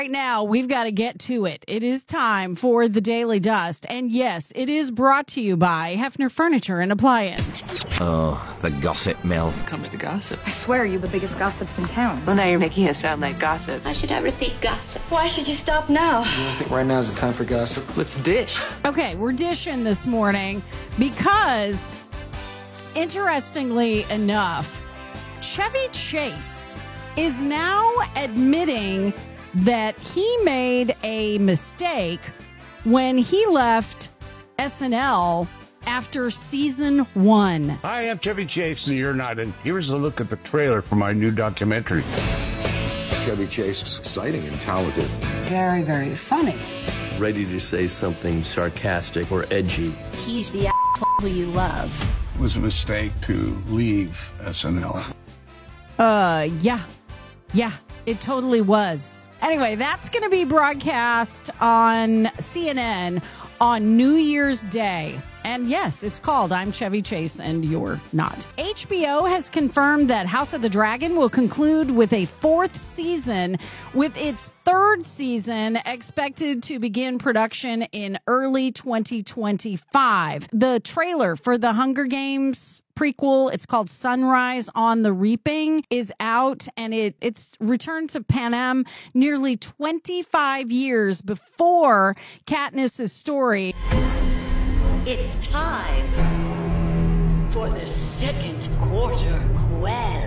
Right now, we've got to get to it. It is time for the Daily Dust. And yes, it is brought to you by Hefner Furniture and Appliance. Oh, the gossip mill. Comes to gossip. I swear you're the biggest gossips in town. Well, now you're making it sound like gossip. I should have repeat gossip. Why should you stop now? I think right now is the time for gossip. Let's dish. Okay, we're dishing this morning because, interestingly enough, Chevy Chase is now admitting that he made a mistake when he left SNL after season 1. Hi, I'm Chevy Chase, and you're not. And here's a look at the trailer for my new documentary. Chevy Chase is exciting and talented. Very, very funny. Ready to say something sarcastic or edgy. He's the asshole you love. It was a mistake to leave SNL. Yeah, it totally was. Anyway, that's going to be broadcast on CNN on New Year's Day. And yes, it's called I'm Chevy Chase and You're Not. HBO has confirmed that House of the Dragon will conclude with a 4th season, with its 3rd season expected to begin production in early 2025. The trailer for the Hunger Games prequel, it's called Sunrise on the Reaping, is out, and it's returned to Panem nearly 25 years before Katniss' story. It's time for the second quarter quell.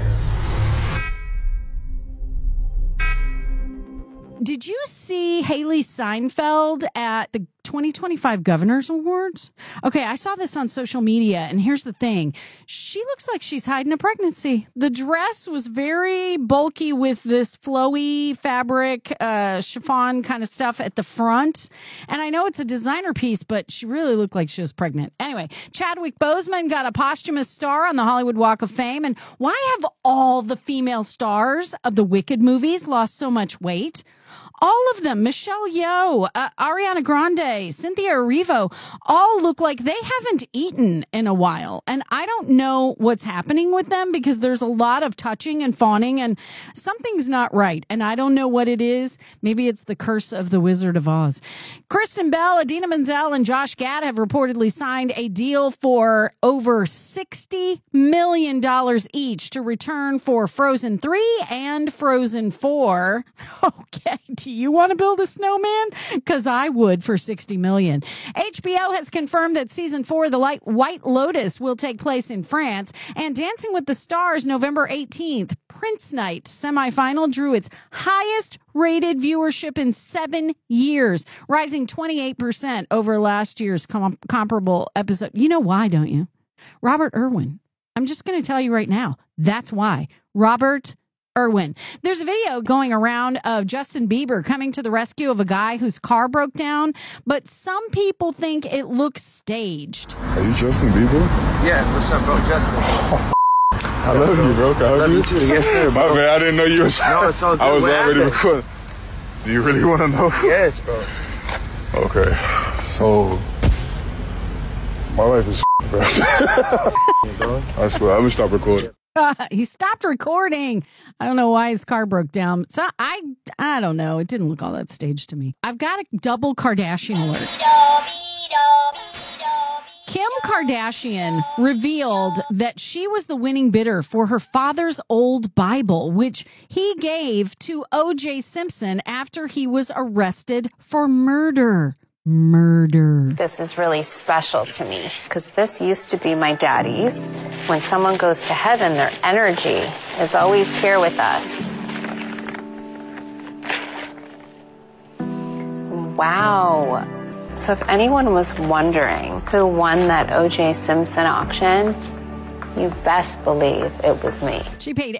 Did you see Haley Seinfeld at the 2025 Governors Awards? Okay, I saw this on social media, and here's the thing. She looks like she's hiding a pregnancy. The dress was very bulky with this flowy fabric, chiffon kind of stuff at the front. And I know it's a designer piece, but she really looked like she was pregnant. Anyway, Chadwick Boseman got a posthumous star on the Hollywood Walk of Fame. And why have all the female stars of the Wicked movies lost so much weight? All of them, Michelle Yeoh, Ariana Grande, Cynthia Erivo, all look like they haven't eaten in a while. And I don't know what's happening with them because there's a lot of touching and fawning and something's not right. And I don't know what it is. Maybe it's the curse of the Wizard of Oz. Kristen Bell, Idina Menzel, and Josh Gad have reportedly signed a deal for over $60 million each to return for Frozen 3 and Frozen 4. Okay. Do you want to build a snowman? Because I would for $60 million. HBO has confirmed that season 4 of The White Lotus will take place in France, and Dancing with the Stars November 18th. Prince Night semifinal drew its highest rated viewership in 7 years, rising 28% over last year's comparable episode. You know why, don't you? Robert Irwin. I'm just going to tell you right now. That's why. Robert Irwin. There's a video going around of Justin Bieber coming to the rescue of a guy whose car broke down, but some people think it looks staged. Are you Justin Bieber? Yeah, what's up, bro? Justin. I love you, bro. I love you too. Yes, sir, bro. My man, I didn't know you was. No, it's all good. I was What already happened? recording. Do you really want to know? Yes, bro. Okay. So, my life is bro. I swear, I'm gonna stop recording. He stopped recording. I don't know why his car broke down. So I don't know. It didn't look all that staged to me. I've got a double Kardashian alert. Kim Kardashian revealed that she was the winning bidder for her father's old Bible, which he gave to O.J. Simpson after he was arrested for murder. This is really special to me because this used to be my daddy's. When someone goes to heaven, their energy is always here with us. Wow. So if anyone was wondering who won that O.J. Simpson auction, you best believe it was me. She paid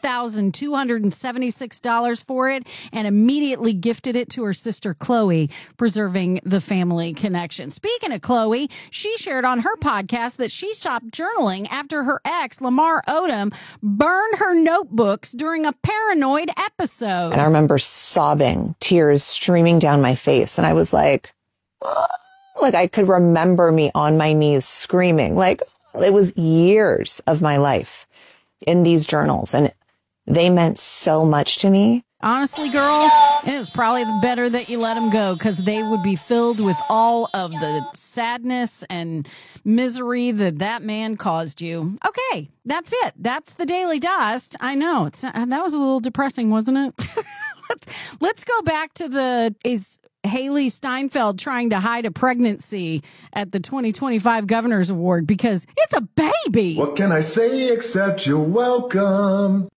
$80,276 for it and immediately gifted it to her sister Chloe, preserving the family connection. Speaking of Chloe, she shared on her podcast that she stopped journaling after her ex, Lamar Odom, burned her notebooks during a paranoid episode. And I remember sobbing, tears streaming down my face. And I was like I could remember me on my knees screaming, like, it was years of my life in these journals, and they meant so much to me. Honestly, girl, it was probably better that you let them go because they would be filled with all of the sadness and misery that man caused you. Okay, that's it. That's the Daily Dust. I know. That was a little depressing, wasn't it? Let's go back to is Haley Steinfeld trying to hide a pregnancy at the 2025 Governor's Award because it's a baby. What can I say except you're welcome?